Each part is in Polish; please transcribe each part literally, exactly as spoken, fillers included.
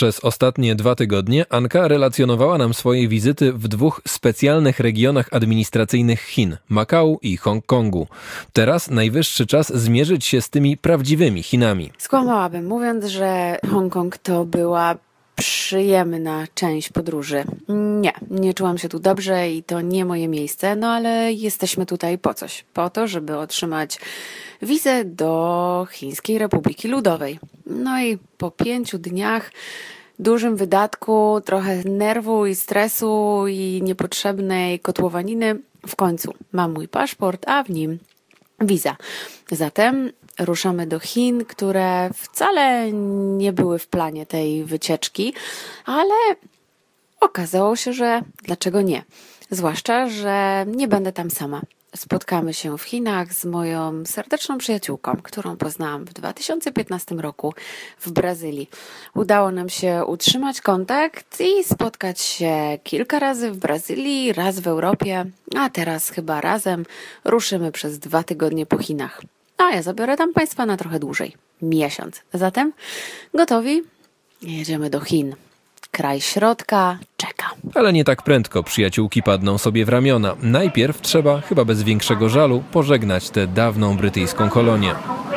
Przez ostatnie dwa tygodnie Anka relacjonowała nam swoje wizyty w dwóch specjalnych regionach administracyjnych Chin, Makau i Hongkongu. Teraz najwyższy czas zmierzyć się z tymi prawdziwymi Chinami. Skłamałabym, mówiąc, że Hongkong to była przyjemna część podróży. Nie, nie czułam się tu dobrze i to nie moje miejsce, no ale jesteśmy tutaj po coś. Po to, żeby otrzymać wizę do Chińskiej Republiki Ludowej. No i po pięciu dniach, dużym wydatku, trochę nerwu i stresu i niepotrzebnej kotłowaniny, w końcu mam mój paszport, a w nim wiza. Zatem ruszamy do Chin, które wcale nie były w planie tej wycieczki, ale okazało się, że dlaczego nie? Zwłaszcza, że nie będę tam sama. Spotkamy się w Chinach z moją serdeczną przyjaciółką, którą poznałam w dwa tysiące piętnastym roku w Brazylii. Udało nam się utrzymać kontakt i spotkać się kilka razy w Brazylii, raz w Europie, a teraz chyba razem ruszymy przez dwa tygodnie po Chinach. A ja zabiorę tam Państwa na trochę dłużej, miesiąc. Zatem gotowi? Jedziemy do Chin. Kraj środka czeka. Ale nie tak prędko przyjaciółki padną sobie w ramiona. Najpierw trzeba, chyba bez większego żalu, pożegnać tę dawną brytyjską kolonię.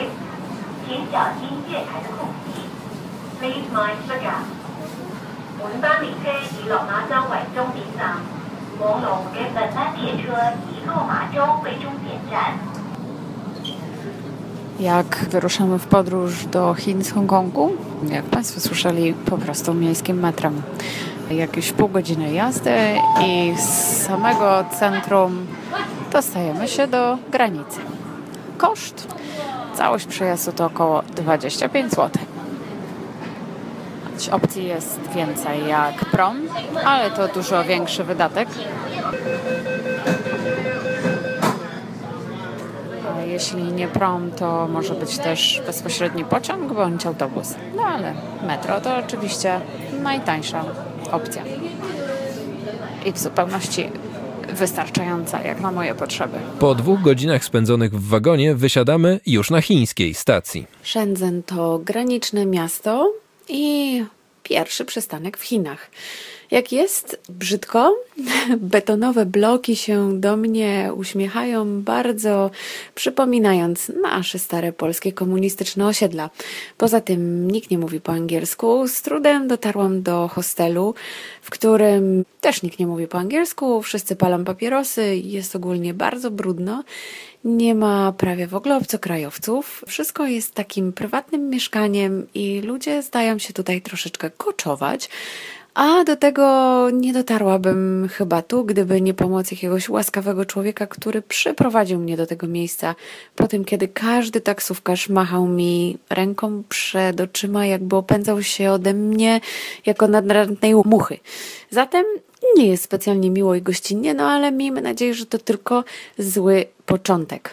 Jak wyruszamy w podróż do Chin z Hongkongu, jak Państwo słyszeli, po prostu miejskim metrem. Jakieś pół godziny jazdy i z samego centrum dostajemy się do granicy. Koszt? Całość przejazdu to około dwadzieścia pięć złotych. Opcji jest więcej jak prom, ale to dużo większy wydatek. Jeśli nie prom, to może być też bezpośredni pociąg bądź autobus. No ale metro to oczywiście najtańsza opcja. I w zupełności wystarczająca jak na moje potrzeby. Po dwóch godzinach spędzonych w wagonie wysiadamy już na chińskiej stacji. Shenzhen to graniczne miasto i pierwszy przystanek w Chinach. Jak jest brzydko, betonowe bloki się do mnie uśmiechają, bardzo przypominając nasze stare polskie komunistyczne osiedla. Poza tym nikt nie mówi po angielsku. Z trudem dotarłam do hostelu, w którym też nikt nie mówi po angielsku. Wszyscy palą papierosy, jest ogólnie bardzo brudno. Nie ma prawie w ogóle obcokrajowców. Wszystko jest takim prywatnym mieszkaniem i ludzie zdają się tutaj troszeczkę koczować. A do tego nie dotarłabym chyba tu, gdyby nie pomoc jakiegoś łaskawego człowieka, który przyprowadził mnie do tego miejsca po tym, kiedy każdy taksówkarz machał mi ręką przed oczyma, jakby opędzał się ode mnie jako nadradnej muchy. Zatem nie jest specjalnie miło i gościnnie, no ale miejmy nadzieję, że to tylko zły początek.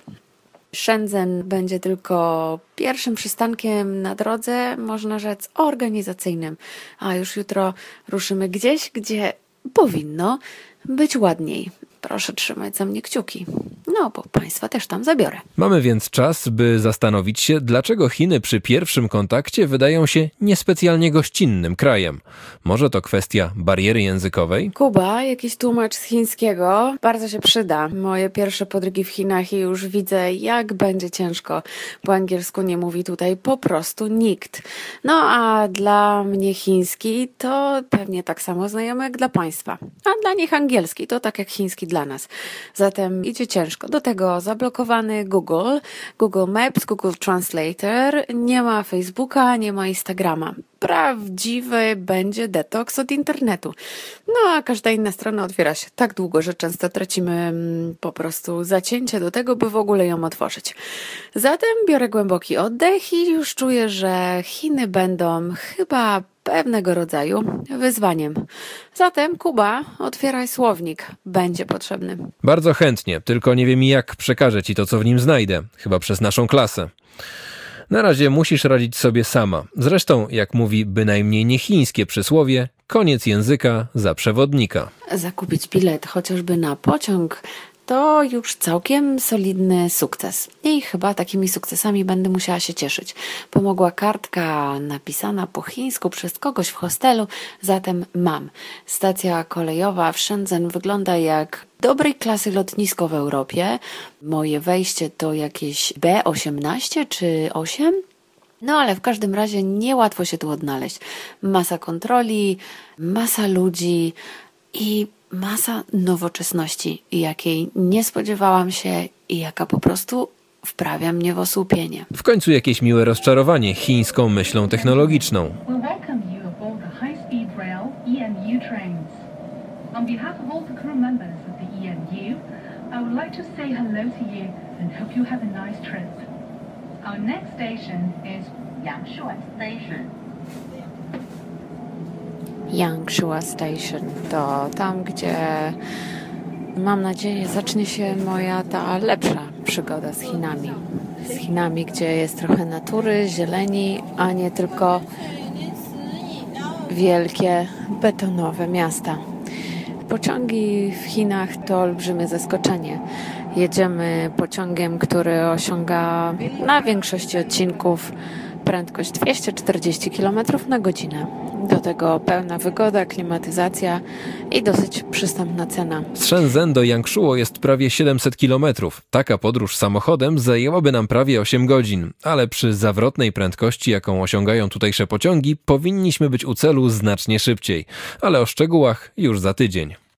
Shenzhen będzie tylko pierwszym przystankiem na drodze, można rzec, organizacyjnym. A już jutro ruszymy gdzieś, gdzie powinno być ładniej. Proszę trzymać za mnie kciuki. No, bo Państwa też tam zabiorę. Mamy więc czas, by zastanowić się, dlaczego Chiny przy pierwszym kontakcie wydają się niespecjalnie gościnnym krajem. Może to kwestia bariery językowej? Kuba, jakiś tłumacz z chińskiego, bardzo się przyda. Moje pierwsze podrygi w Chinach i już widzę, jak będzie ciężko. Po angielsku nie mówi tutaj po prostu nikt. No a dla mnie chiński to pewnie tak samo znajomy jak dla Państwa. A dla nich angielski to tak jak chiński dla nas. Zatem idzie ciężko. Do tego zablokowany Google, Google Maps, Google Translator, nie ma Facebooka, nie ma Instagrama. Prawdziwy będzie detoks od internetu. No a każda inna strona otwiera się tak długo, że często tracimy mm, po prostu zacięcie do tego, by w ogóle ją otworzyć. Zatem biorę głęboki oddech i już czuję, że Chiny będą chyba pewnego rodzaju wyzwaniem. Zatem Kuba, otwieraj słownik. Będzie potrzebny. Bardzo chętnie, tylko nie wiem jak przekażę Ci to, co w nim znajdę. Chyba przez naszą klasę. Na razie musisz radzić sobie sama. Zresztą, jak mówi bynajmniej nie chińskie przysłowie, koniec języka za przewodnika. Zakupić bilet chociażby na pociąg to już całkiem solidny sukces. I chyba takimi sukcesami będę musiała się cieszyć. Pomogła kartka napisana po chińsku przez kogoś w hostelu, zatem mam. Stacja kolejowa w Shenzhen wygląda jak dobrej klasy lotnisko w Europie. Moje wejście to jakieś B osiemnaście czy osiem? No ale w każdym razie niełatwo się tu odnaleźć. Masa kontroli, masa ludzi i masa nowoczesności, jakiej nie spodziewałam się i jaka po prostu wprawia mnie w osłupienie. W końcu jakieś miłe rozczarowanie chińską myślą technologiczną. Our next station is Yangshuo Station. Yangshuo Station to tam, gdzie mam nadzieję zacznie się moja ta lepsza przygoda z Chinami. Z Chinami, gdzie jest trochę natury, zieleni, a nie tylko wielkie betonowe miasta. Pociągi w Chinach to olbrzymie zaskoczenie. Jedziemy pociągiem, który osiąga na większości odcinków prędkość dwieście czterdzieści kilometrów na godzinę. Do tego pełna wygoda, klimatyzacja i dosyć przystępna cena. Z Shenzhen do Yangshuo jest prawie siedemset kilometrów. Taka podróż samochodem zajęłaby nam prawie osiem godzin, ale przy zawrotnej prędkości, jaką osiągają tutejsze pociągi, powinniśmy być u celu znacznie szybciej. Ale o szczegółach już za tydzień.